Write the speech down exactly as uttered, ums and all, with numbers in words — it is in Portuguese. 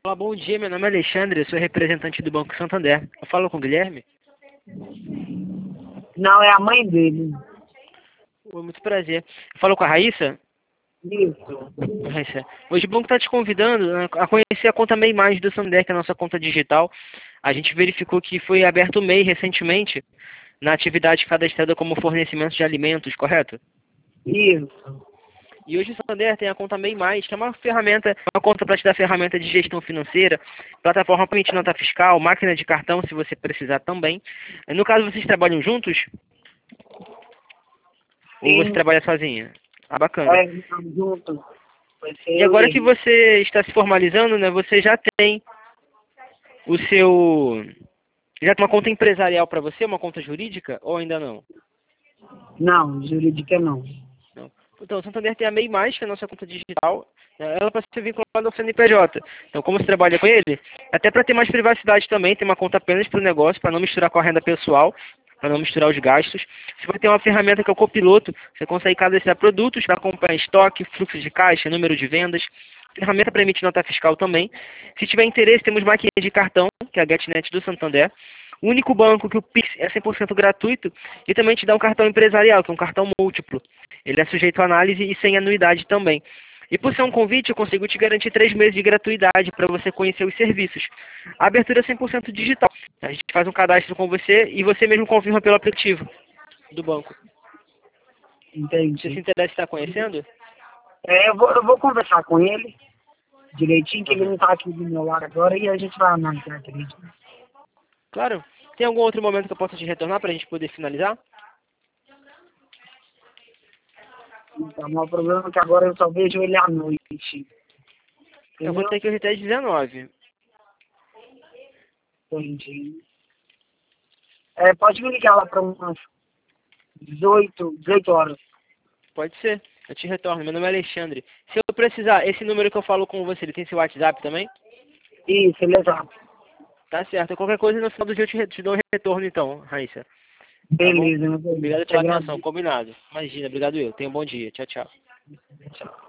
Olá, bom dia. Meu nome é Alexandre, eu sou representante do Banco Santander. Eu falo com o Guilherme? Não, é a mãe dele. Oi, muito prazer. Eu falo com a Raíssa? Isso. Raíssa. Hoje o banco está te convidando, né, a conhecer a conta MEI Mais do Santander, que é a nossa conta digital. A gente verificou que foi aberto o MEI recentemente na atividade cadastrada como fornecimento de alimentos, correto? Isso. E hoje o Santander tem a conta MEI Mais, que é uma ferramenta, uma conta para te dar ferramenta de gestão financeira, plataforma para emitir nota fiscal, máquina de cartão, se você precisar também. No caso, vocês trabalham juntos? Ou você Sim. trabalha sozinha? Ah, bacana. É, estamos juntos. Vai ser E eu agora e que ele. você está se formalizando, né, você já tem o seu... Já tem uma conta empresarial para você, uma conta jurídica, ou ainda não? Não, jurídica não. Não. Então, o Santander tem a MEI Mais, que é a nossa conta digital, né, ela para ser vinculada ao C N P J. Então, como você trabalha com ele, até para ter mais privacidade também, tem uma conta apenas para o negócio, para não misturar com a renda pessoal, para não misturar os gastos. Você vai ter uma ferramenta que é o Copiloto, você consegue cadastrar produtos para acompanhar estoque, fluxo de caixa, número de vendas, ferramenta para emitir nota fiscal também. Se tiver interesse, temos máquina de cartão, que é a GetNet do Santander. O único banco que o Pix é cem por cento gratuito e também te dá um cartão empresarial, que é um cartão múltiplo. Ele é sujeito a análise e sem anuidade também. E por ser um convite, eu consigo te garantir três meses de gratuidade para você conhecer os serviços. A abertura é cem por cento digital. A gente faz um cadastro com você e você mesmo confirma pelo aplicativo do banco. Você se Entendi. interessa em estar conhecendo? É, eu vou, eu vou conversar com ele direitinho, que ele Uhum. não tá aqui do meu lado agora, e a gente vai analisar direitinho. Claro. Tem algum outro momento que eu possa te retornar para a gente poder finalizar? Então, o problema é que agora eu só vejo ele à noite. Eu vou Entendeu? ter que hoje até às dezenove. Entendi. É, pode me ligar lá para umas dezoito, dezoito horas. Pode ser. Eu te retorno. Meu nome é Alexandre. Se eu precisar, esse número que eu falo com você, ele tem seu WhatsApp também? Isso, ele é exato. Tá certo. Qualquer coisa no final do dia eu te, re- te dou um retorno então, Raíssa. Tá bom? Beleza, meu bem. Obrigado Te pela atenção. agradeço. Combinado. Imagina. Obrigado eu. Tenha um bom dia. Tchau, tchau. Tchau.